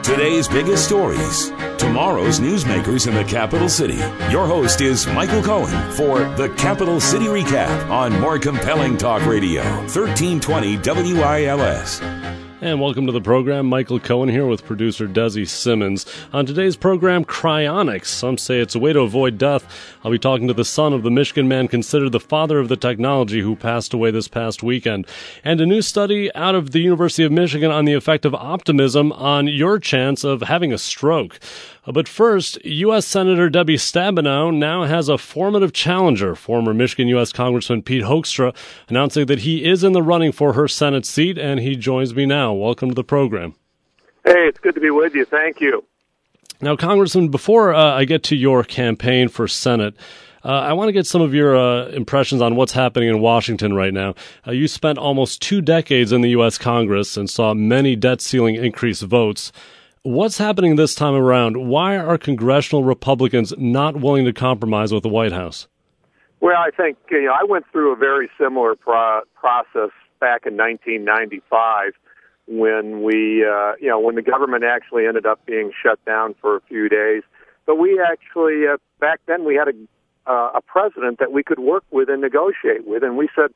Today's biggest stories, tomorrow's newsmakers in the capital city. Your host is Michael Cohen for the Capital City Recap on More Compelling Talk Radio, 1320 WILS. And welcome to the program. Michael Cohen here with producer Desi Simmons. On today's program, cryonics. Some say it's a way to avoid death. I'll be talking to the son of the Michigan man considered the father of the technology who passed away this past weekend. And a new study out of the University of Michigan on the effect of optimism on your chance of having a stroke. But first, U.S. Senator Debbie Stabenow now has a formative challenger, former Michigan U.S. Congressman Pete Hoekstra, announcing that he is in the running for her Senate seat, and he joins me now. Welcome to the program. Hey, it's good to be with you. Thank you. Now, Congressman, before I get to your campaign for Senate, I want to get some of your impressions on what's happening in Washington right now. You spent almost 2 decades in the U.S. Congress and saw many debt ceiling increase votes. What's happening this time around? Why are congressional Republicans not willing to compromise with the White House? Well, I think I went through a very similar process back in 1995 when when the government actually ended up being shut down for a few days. But we actually back then we had a president that we could work with and negotiate with, and we said,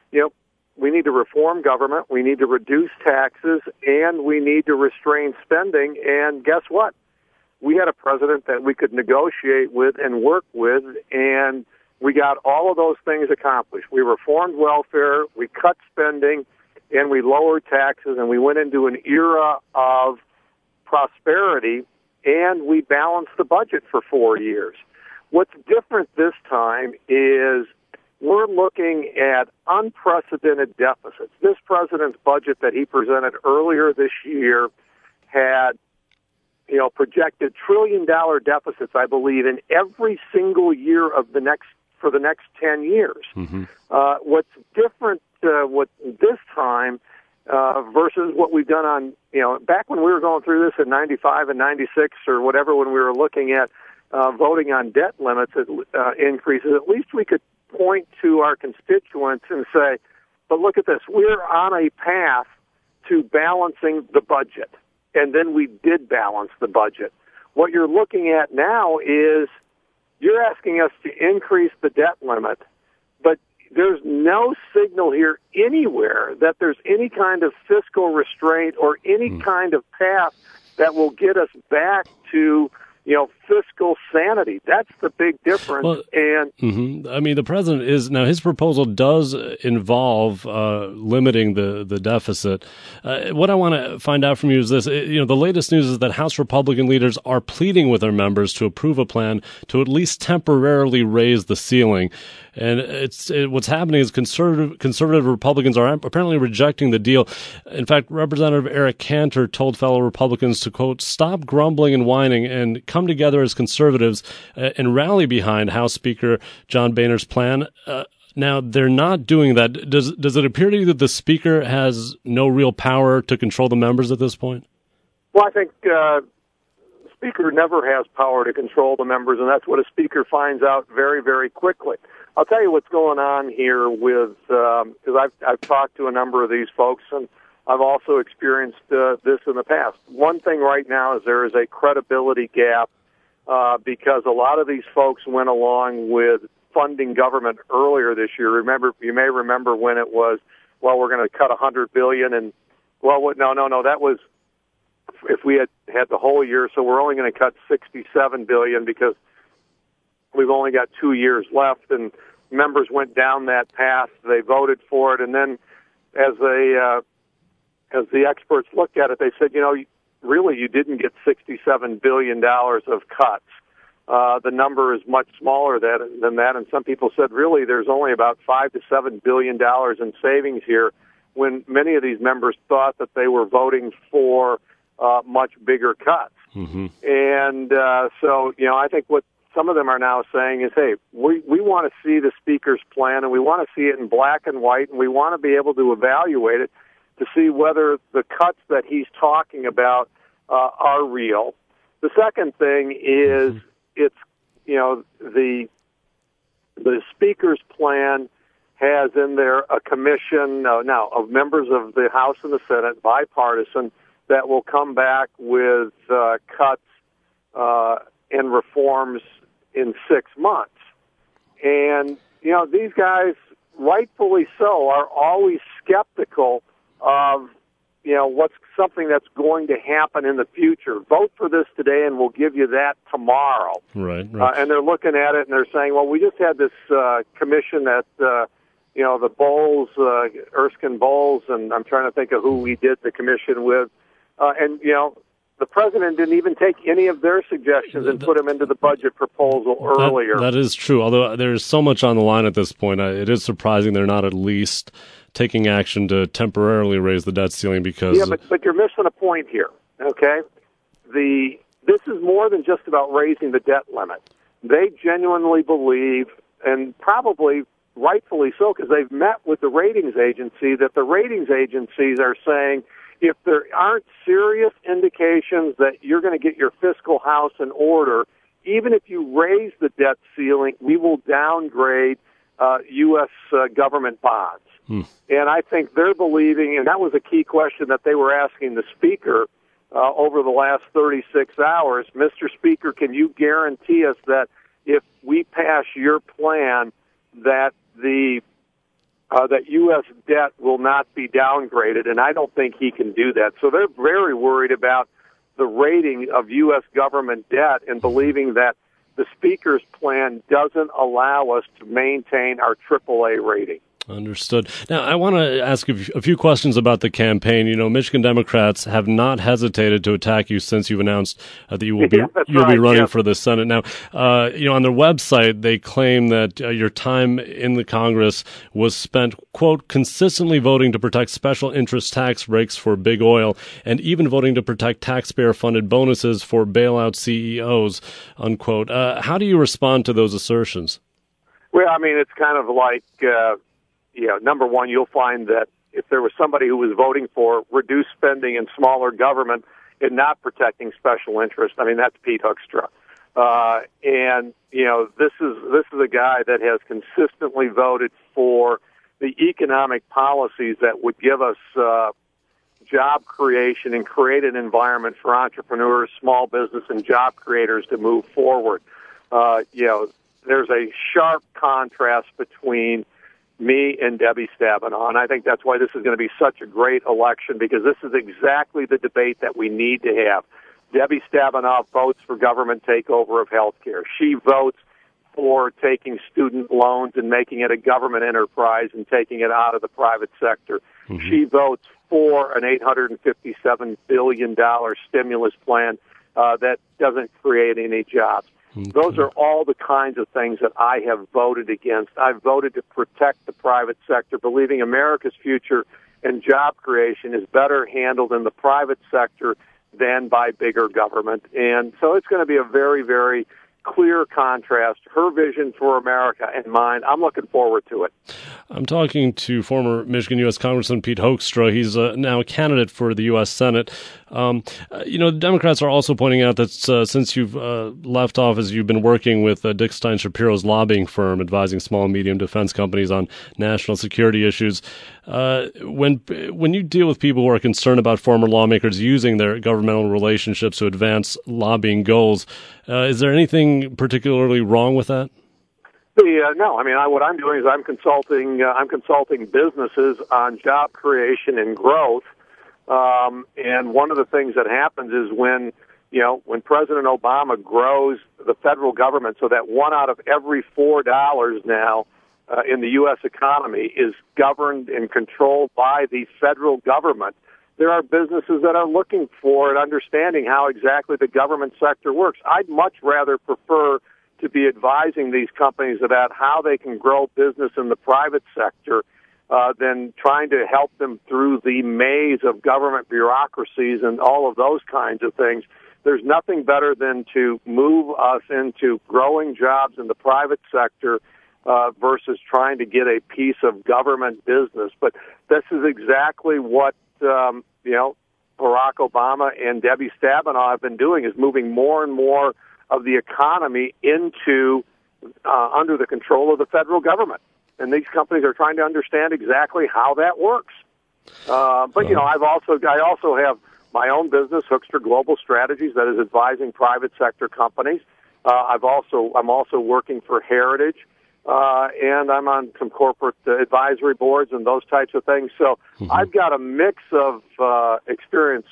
we need to reform government, we need to reduce taxes, and we need to restrain spending. And guess what? We had a president that we could negotiate with and work with, and we got all of those things accomplished. We reformed welfare, we cut spending, and we lowered taxes, and we went into an era of prosperity, and we balanced the budget for 4 years. What's different this time is we're looking at unprecedented deficits. This president's budget that he presented earlier this year had, projected $trillion-dollar deficits, I believe, in every single year of for the next 10 years. Mm-hmm. What's different this time versus what we've done on, back when we were going through this in 95 and 96 or whatever, when we were looking at voting on debt limits increases, at least we could point to our constituents and say, but look at this, we're on a path to balancing the budget. And then we did balance the budget. What you're looking at now is you're asking us to increase the debt limit, but there's no signal here anywhere that there's any kind of fiscal restraint or any kind of path that will get us back to fiscal sanity. That's the big difference. Well, I mean, the president is now, his proposal does involve limiting the deficit. What I want to find out from you is this. The latest news is that House Republican leaders are pleading with their members to approve a plan to at least temporarily raise the ceiling. And what's happening is conservative Republicans are apparently rejecting the deal. In fact, Representative Eric Cantor told fellow Republicans to, quote, stop grumbling and whining and come together as conservatives and rally behind House Speaker John Boehner's plan. Now, they're not doing that. Does it appear to you that the Speaker has no real power to control the members at this point? Well, I think the Speaker never has power to control the members, and that's what a Speaker finds out very, very quickly. I'll tell you what's going on here with, because I've talked to a number of these folks, and I've also experienced this in the past. One thing right now is there is a credibility gap because a lot of these folks went along with funding government earlier this year. You may remember when it was, we're going to cut $100 billion, and that was if we had the whole year. So we're only going to cut $67 billion because we've only got 2 years left, and members went down that path. They voted for it, and then as the experts looked at it, they said, really, you didn't get $67 billion of cuts. The number is much smaller than that, and some people said, really, there's only about $5 to $7 billion in savings here, when many of these members thought that they were voting for much bigger cuts. Mm-hmm. And so, I think what some of them are now saying is, hey, we want to see the Speaker's plan, and we want to see it in black and white, and we want to be able to evaluate it to see whether the cuts that he's talking about are real. The second thing is it's, the Speaker's plan has in there a commission now of members of the House and the Senate, bipartisan, that will come back with cuts and reforms in 6 months. And, these guys, rightfully so, are always skeptical of, what's something that's going to happen in the future. Vote for this today and we'll give you that tomorrow. Right. And they're looking at it and they're saying, well, we just had this commission that, the Bowles, Erskine Bowles, and I'm trying to think of who we did the commission with. And the president didn't even take any of their suggestions and put them into the budget proposal earlier. That is true, although there's so much on the line at this point. It is surprising they're not at least taking action to temporarily raise the debt ceiling because... Yeah, but you're missing a point here, okay? This is more than just about raising the debt limit. They genuinely believe, and probably rightfully so, because they've met with the ratings agency, that the ratings agencies are saying if there aren't serious indications that you're going to get your fiscal house in order, even if you raise the debt ceiling, we will downgrade U.S. government bonds. And I think they're believing, and that was a key question that they were asking the Speaker over the last 36 hours, Mr. Speaker, can you guarantee us that if we pass your plan that that U.S. debt will not be downgraded? And I don't think he can do that. So they're very worried about the rating of U.S. government debt and believing that the Speaker's plan doesn't allow us to maintain our AAA rating. Understood. Now, I want to ask a few questions about the campaign. Michigan Democrats have not hesitated to attack you since you've announced that you will be be running for the Senate. Now, on their website, they claim that your time in the Congress was spent, quote, consistently voting to protect special interest tax breaks for big oil and even voting to protect taxpayer-funded bonuses for bailout CEOs, unquote. How do you respond to those assertions? Well, I mean, it's kind of like... number one, you'll find that if there was somebody who was voting for reduced spending and smaller government and not protecting special interest, I mean, that's Pete Hoekstra. This is a guy that has consistently voted for the economic policies that would give us job creation and create an environment for entrepreneurs, small business, and job creators to move forward. There's a sharp contrast between me and Debbie Stabenow, and I think that's why this is going to be such a great election, because this is exactly the debate that we need to have. Debbie Stabenow votes for government takeover of health care. She votes for taking student loans and making it a government enterprise and taking it out of the private sector. Mm-hmm. She votes for an $857 billion stimulus plan that doesn't create any jobs. Okay. Those are all the kinds of things that I have voted against. I've voted to protect the private sector, believing America's future and job creation is better handled in the private sector than by bigger government. And so it's going to be a very, very clear contrast, her vision for America and mine. I'm looking forward to it. I'm talking to former Michigan U.S. Congressman Pete Hoekstra. He's now a candidate for the U.S. Senate. The Democrats are also pointing out that since you've left office, you've been working with Dick Stein Shapiro's lobbying firm, advising small and medium defense companies on national security issues. When you deal with people who are concerned about former lawmakers using their governmental relationships to advance lobbying goals, is there anything particularly wrong with that? No. I mean, what I'm doing is I'm consulting businesses on job creation and growth. And one of the things that happens is when President Obama grows the federal government so that $1 out of every $4 now in the U.S. economy is governed and controlled by the federal government, there are businesses that are looking for and understanding how exactly the government sector works. I'd much rather prefer to be advising these companies about how they can grow business in the private sector than trying to help them through the maze of government bureaucracies and all of those kinds of things. There's nothing better than to move us into growing jobs in the private sector versus trying to get a piece of government business. But this is exactly what Barack Obama and Debbie Stabenow have been doing, is moving more and more of the economy into under the control of the federal government. And these companies are trying to understand exactly how that works. But I also have my own business, Hoekstra Global Strategies, that is advising private sector companies. I'm also working for Heritage, and I'm on some corporate advisory boards and those types of things. So I've got a mix of experience,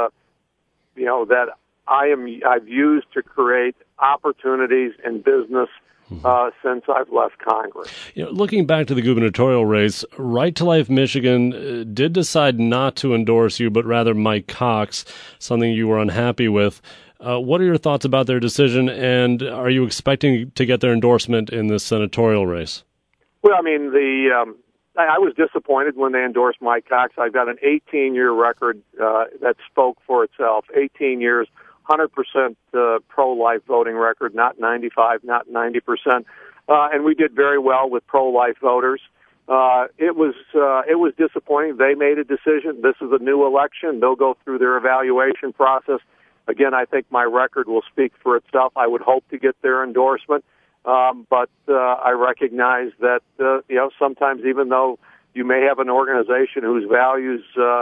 that I've used to create opportunities in business since I've left Congress. Looking back to the gubernatorial race, Right to Life Michigan did decide not to endorse you, but rather Mike Cox, something you were unhappy with. What are your thoughts about their decision, and are you expecting to get their endorsement in this senatorial race? Well, I mean, I was disappointed when they endorsed Mike Cox. I've got an 18-year record that spoke for itself. 18 years, 100% pro-life voting record, not 95, not 90%. And we did very well with pro-life voters. It was disappointing. They made a decision. This is a new election. They'll go through their evaluation process. Again, I think my record will speak for itself. I would hope to get their endorsement. But I recognize that, sometimes even though you may have an organization whose values,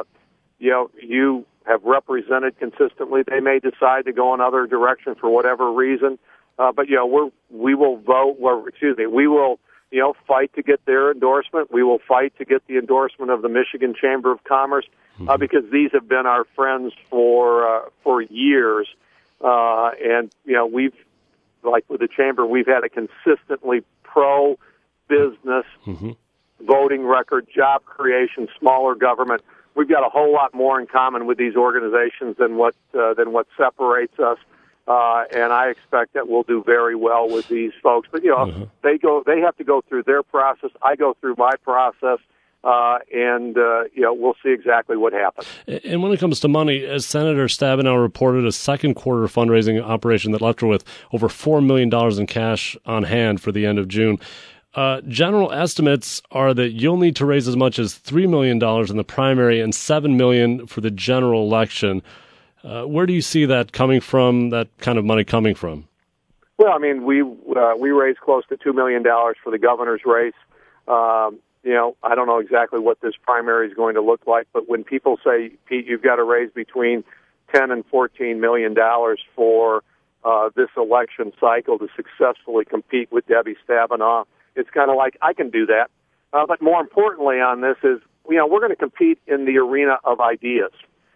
you have represented consistently, they may decide to go another direction for whatever reason. But we will vote. We will, fight to get their endorsement. We will fight to get the endorsement of the Michigan Chamber of Commerce because these have been our friends for years. And we've, like with the Chamber, we've had a consistently pro-business voting record, job creation, smaller government. We've got a whole lot more in common with these organizations than what separates us, and I expect that we'll do very well with these folks. But they have to go through their process. I go through my process, and we'll see exactly what happens. And when it comes to money, as Senator Stabenow reported, a second quarter fundraising operation that left her with over $4 million in cash on hand for the end of June. General estimates are that you'll need to raise as much as $3 million in the primary and $7 million for the general election. Where do you see that coming from, that kind of money coming from? Well, I mean, we raised close to $2 million for the governor's race. I don't know exactly what this primary is going to look like, but when people say, Pete, you've got to raise between $10 and $14 million for this election cycle to successfully compete with Debbie Stabenow, it's kind of like, I can do that. But more importantly on this is, we're going to compete in the arena of ideas.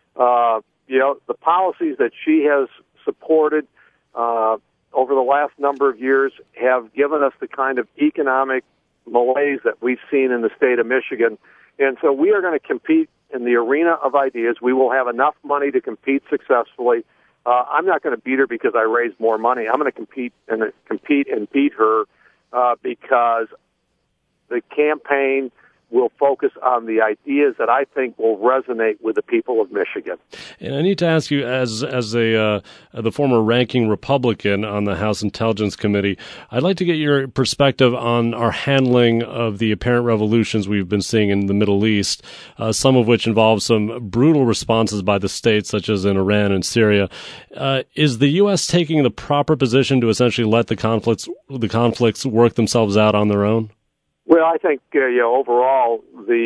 The policies that she has supported over the last number of years have given us the kind of economic malaise that we've seen in the state of Michigan. And so we are going to compete in the arena of ideas. We will have enough money to compete successfully. I'm not going to beat her because I raised more money. I'm going to compete and beat her because the campaign will focus on the ideas that I think will resonate with the people of Michigan. And I need to ask you, as the former ranking Republican on the House Intelligence Committee, I'd like to get your perspective on our handling of the apparent revolutions we've been seeing in the Middle East, some of which involve some brutal responses by the states, such as in Iran and Syria. Is the U.S. taking the proper position to essentially let the conflicts work themselves out on their own? Well, I think overall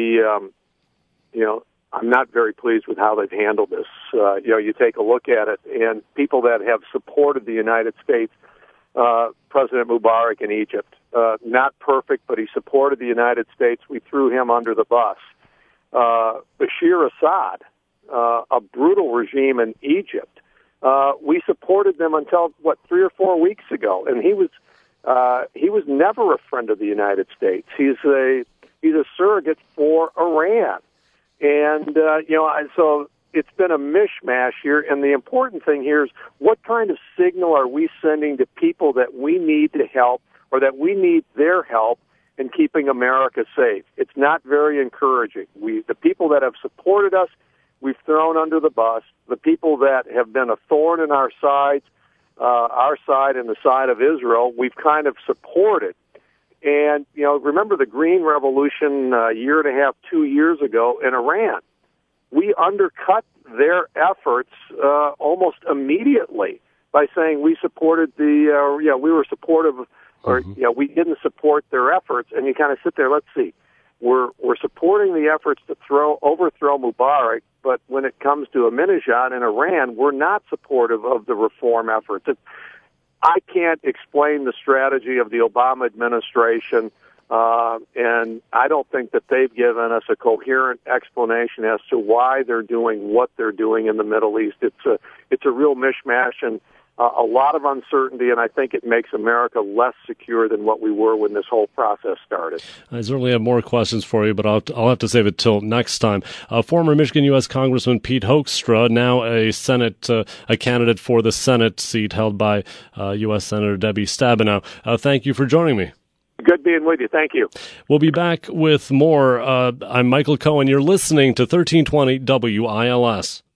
I'm not very pleased with how they've handled this. You take a look at it, and people that have supported the United States, President Mubarak in Egypt, not perfect, but he supported the United States. We threw him under the bus. Bashir Assad, a brutal regime in Egypt, we supported them until 3 or 4 weeks ago, and he was never a friend of the United States. He's a surrogate for Iran, and so it's been a mishmash here. And the important thing here is, what kind of signal are we sending to people that we need to help, or that we need their help in keeping America safe? It's not very encouraging. The people that have supported us, we've thrown under the bus. The people that have been a thorn in our side and the side of Israel, we've kind of supported. And, remember the Green Revolution a year and a half, 2 years ago in Iran. We undercut their efforts almost immediately by saying we supported we were supportive, or, we didn't support their efforts. And you kind of sit there, let's see. we're supporting the efforts to overthrow Mubarak, but when it comes to Ahmadinejad in Iran, we're not supportive of the reform efforts. I can't explain the strategy of the Obama administration, and I don't think that they've given us a coherent explanation as to why they're doing what they're doing in the Middle East. It's a real mishmash and a lot of uncertainty, and I think it makes America less secure than what we were when this whole process started. I certainly have more questions for you, but I'll have to save it till next time. Former Michigan U.S. Congressman Pete Hoekstra, now a candidate for the Senate seat held by U.S. Senator Debbie Stabenow. Thank you for joining me. Good being with you. Thank you. We'll be back with more. I'm Michael Cohen. You're listening to 1320 WILS.